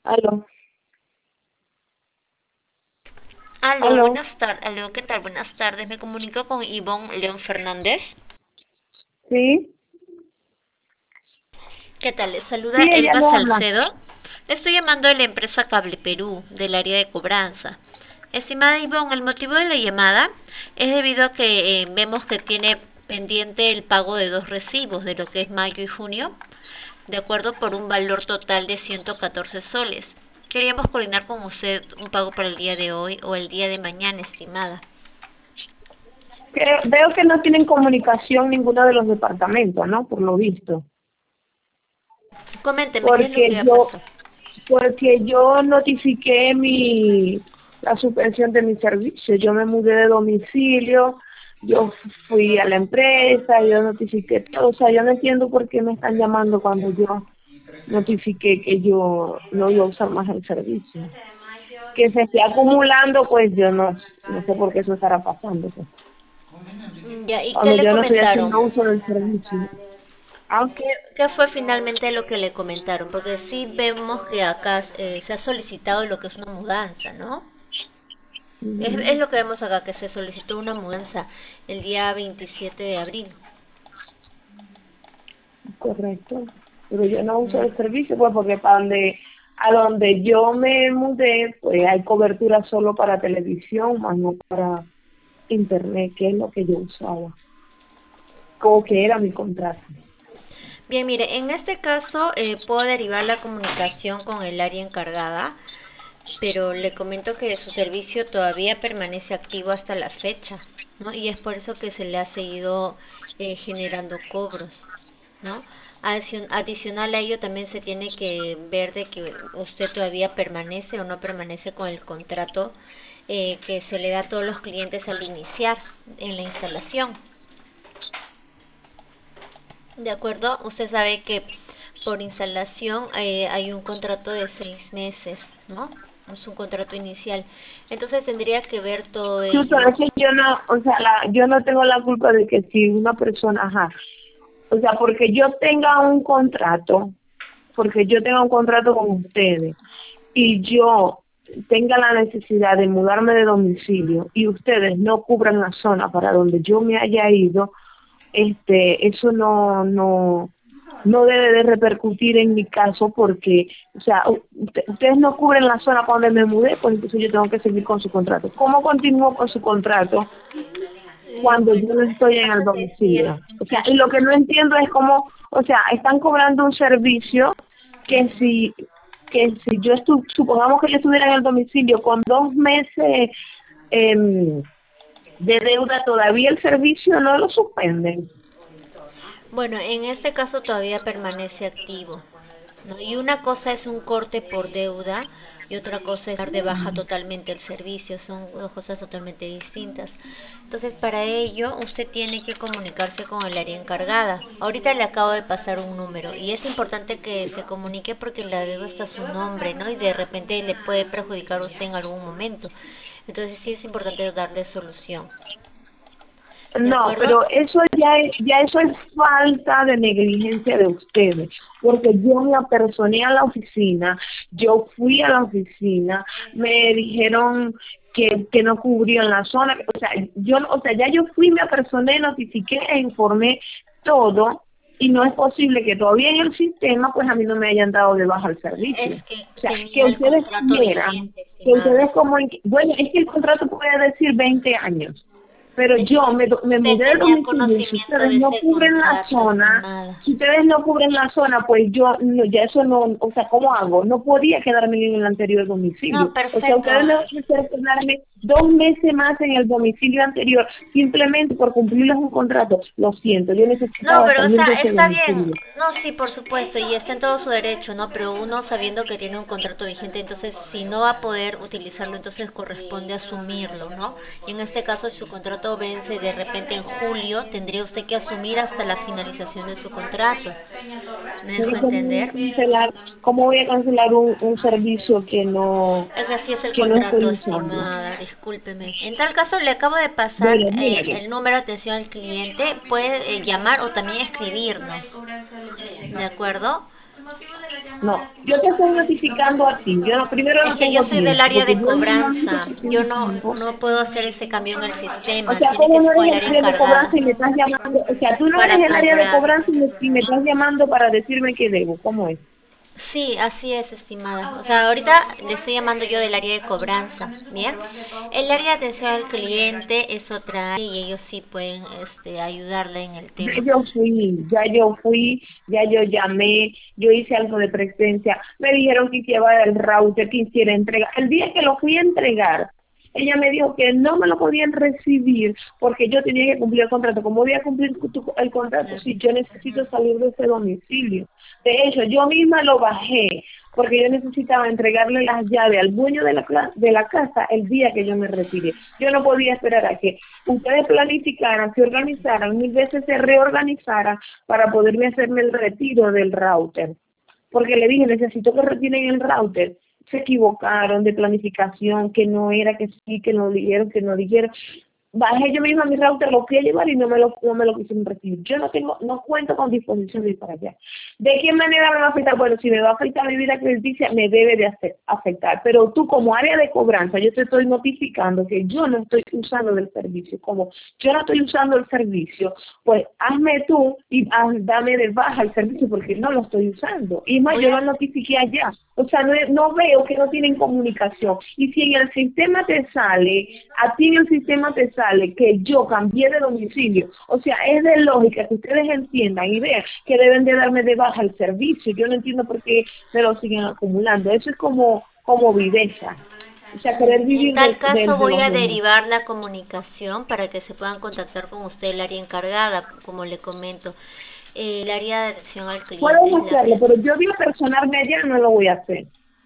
Aló, Aló, aló, buenas tardes. Aló, ¿qué tal? Buenas tardes. Me comunico con Ivonne León Fernández. sí, ¿Qué tal? Les saluda sí, ella Elba me habla. Salcedo. Le estoy llamando de la empresa Cable Perú, del área de cobranza. Estimada Ivonne, el motivo de la llamada es debido a que vemos que tiene pendiente el pago de dos recibos, de lo que es mayo y junio, de acuerdo por un valor total de 114 soles. Queríamos coordinar con usted un pago para el día de hoy o el día de mañana, estimada. Veo que no tienen comunicación ninguno de los departamentos, ¿no? Por lo visto. Coménteme, ¿qué es lo Porque que ha yo, pasado? porque yo notifiqué la suspensión de mi servicio. Yo me mudé de domicilio, yo fui a la empresa, yo notifiqué todo. O sea, yo no entiendo por qué me están llamando cuando yo notifiqué que yo no iba a usar más el servicio. Que se esté acumulando, pues yo no sé por qué eso estará pasando, pues. Ya, ¿y qué Cuando le yo no estoy comentaron? haciendo uso del servicio. Ah, ¿Qué, qué fue finalmente lo que le comentaron? Porque sí vemos que acá se ha solicitado lo que es una mudanza, ¿no? Es ujú, lo que vemos acá, que se solicitó una mudanza el día 27 de abril. correcto. Pero yo no uso el servicio, pues porque a donde yo me mudé, pues hay cobertura solo para televisión, más no para internet, que es lo que yo usaba, como que era mi contrato. Bien, mire, en este caso puedo derivar la comunicación con el área encargada, pero le comento que su servicio todavía permanece activo hasta la fecha, ¿no? Y es por eso que se le ha seguido generando cobros, ¿no? Adicional a ello también se tiene que ver de que usted todavía permanece o no permanece con el contrato que se le da a todos los clientes al iniciar en la instalación. De acuerdo, usted sabe que por instalación hay un contrato de 6 meses, ¿no? Es un contrato inicial. Entonces tendría que ver todo Sí, pero ello. es que yo no, o sea, yo no tengo la culpa de que si una persona, ajá, o sea, porque yo tenga un contrato con ustedes y yo tenga la necesidad de mudarme de domicilio y ustedes no cubran la zona para donde yo me haya ido, eso no debe de repercutir en mi caso porque, o sea, ustedes no cubren la zona para donde me mudé, pues entonces yo tengo que seguir con su contrato. ¿Cómo continúo con su contrato cuando yo no estoy en el Pasa que sí, domicilio? O sea, y lo que no entiendo es cómo, o sea, están cobrando un servicio que si supongamos que yo estuviera en el domicilio con 2 meses em, de deuda, todavía el servicio no lo suspenden. bueno, en este caso todavía permanece activo, ¿no? Y una cosa es un corte por deuda y otra cosa es dar de baja totalmente el servicio. Son dos cosas totalmente distintas. Entonces, para ello, usted tiene que comunicarse con el área encargada. Ahorita le acabo de pasar un número y es importante que se comunique porque la deuda está a su nombre, ¿no? Y de repente le puede perjudicar a usted en algún momento. Entonces, sí es importante darle solución. ¿De No, acuerdo? pero ya eso es falta de negligencia de ustedes, porque yo me apersoné a la oficina, yo fui a la oficina, me dijeron que no cubrían la zona, o sea, ya yo fui, me apersoné, notifiqué e informé todo, y no es posible que todavía en el sistema, pues a mí no me hayan dado de baja el servicio. Es que O sea, que tenía el ustedes contrato quieran, vigente, que estimada. ustedes bueno, es que el contrato puede decir 20 años. Pero yo Entonces, me usted mudé de tenía domicilio y si conocimiento ustedes de no ese cubren la contrato, zona, estimada. si ustedes no cubren la zona, pues yo, ya eso no, o sea, ¿cómo hago? No podía quedarme en el anterior domicilio. No, O sea, perfecto. ustedes me van a hacer quedarme 2 meses más en el domicilio anterior, simplemente por cumplirles un contrato. Lo siento, yo No, necesitaba pero salir de ese está bien. domicilio. No, sí, por supuesto, y está en todo su derecho, ¿no? Pero uno sabiendo que tiene un contrato vigente, entonces si no va a poder utilizarlo, entonces corresponde asumirlo, ¿no? Y en este caso, si su contrato vence de repente en julio, tendría usted que asumir hasta la finalización de su contrato. ¿Me Pero dejo entender? ¿cómo voy a cancelar un servicio Es que así es el que no contrato, estoy usando? estimada, discúlpeme. En tal caso, le acabo de pasar Mire, mire. el número de atención al cliente. Puede llamar o también escribirnos. ¿De acuerdo? No, yo te estoy notificando a ti. Yo primero Es no que yo tengo soy del tiempo, área porque de yo normalmente cobranza. sí Yo tengo tiempo. no puedo hacer ese cambio en el O sistema. sea, Tiene ¿cómo que no ser con eres el el área área de encargada cobranza y me estás llamando? O sea, tú no eres para el área de cobrar. cobranza y me estás llamando para decirme que debo. ¿Cómo es? Sí, así es, estimada. O sea, ahorita le estoy llamando yo del área de cobranza, ¿bien? El área de atención al cliente es otra área y ellos sí pueden ayudarle en el Ya tema. yo fui, ya yo fui, ya yo llamé, yo hice algo de presencia, me dijeron que llevara el router, que hiciera entrega. El día que lo fui a entregar, ella me dijo que no me lo podían recibir porque yo tenía que cumplir el contrato. ¿Cómo voy a cumplir el contrato si yo necesito salir de ese domicilio? De hecho, yo misma lo bajé porque yo necesitaba entregarle las llaves al dueño de de la casa el día que yo me retiré. Yo no podía esperar a que ustedes planificaran, se organizaran, mil veces se reorganizaran para poderme hacerme el retiro del router. Porque le dije, necesito que retiren el router. Se equivocaron de planificación, que no era, que sí, que no dijeron, que no dijeron. Bajé yo misma mi router, lo fui a llevar y no me lo quisieron recibir. Yo no cuento con disposición de ir para allá. ¿De qué manera me va a afectar? Bueno, si me va a afectar mi vida crediticia, me debe de afectar. Pero tú como área de cobranza, yo te estoy notificando que yo no estoy usando del servicio. Como yo no estoy usando el servicio, pues hazme tú y dame de baja el servicio porque no lo estoy usando. Y más, Voy yo lo a notifiqué allá. O sea, no veo que no tienen comunicación. Y si en el sistema te sale, a ti en el sistema te sale que yo cambié de domicilio, o sea, es de lógica que ustedes entiendan y vean que deben de darme de baja el servicio. Yo no entiendo por qué me lo siguen acumulando. Eso es como viveza. O sea, querer En vivir tal caso de voy los a demás. derivar la comunicación para que se puedan contactar con usted, el área encargada, como le comento. El área de atención al cliente Pueden es la hacerlo, que... pero yo de personarme allá no lo voy a hacer.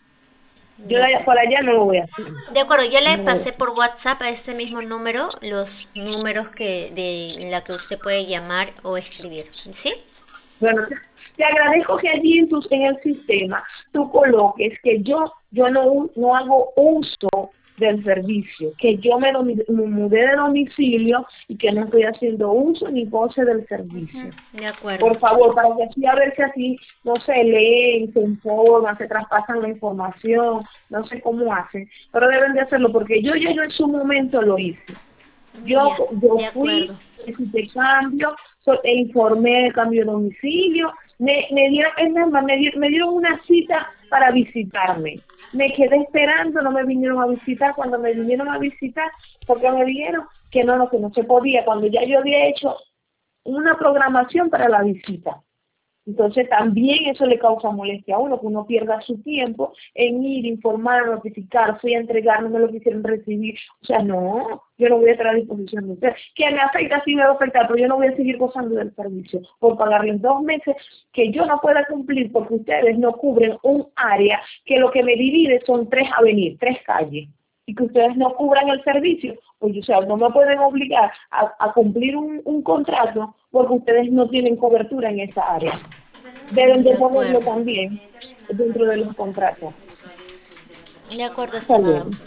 Yo De de allá acuerdo. para allá no lo voy a hacer. De acuerdo, ya le No lo voy a pasé hacer. por WhatsApp a este mismo número los números de la que usted puede llamar o escribir, ¿sí? Bueno, te agradezco que allí en el sistema tú coloques que yo no hago uso del servicio, que yo me mudé de domicilio y que no estoy haciendo uso ni goce del Ujú, servicio. de acuerdo. Por favor, para que así a ver si así no se leen, se informan, se traspasan la información, no sé cómo hacen, pero deben de hacerlo porque yo en su momento lo hice. Ya, de Yo fui, acuerdo. solicité cambio, e informé el cambio de domicilio, me dieron, es más, me dieron una cita para visitarme. Me quedé esperando, no me vinieron a visitar. Cuando me vinieron a visitar, porque me dijeron que no se podía, cuando ya yo había hecho una programación para la visita. Entonces también eso le causa molestia a uno, que uno pierda su tiempo en ir, informar, notificar, fui a entregar, no me lo quisieron recibir. O sea, no, yo no voy a estar a disposición de usted. Que me afecta, sí me va a afectar, pero yo no voy a seguir gozando del servicio por pagarles 2 meses que yo no pueda cumplir porque ustedes no cubren un área que lo que me divide son 3 avenidas, 3 calles y que ustedes no cubran el servicio, pues o sea, no me pueden obligar a cumplir un contrato porque ustedes no tienen cobertura en esa área. Deben De de ponerlo acuerdo. también dentro de los contratos. De acuerdo, Está estimado. bien.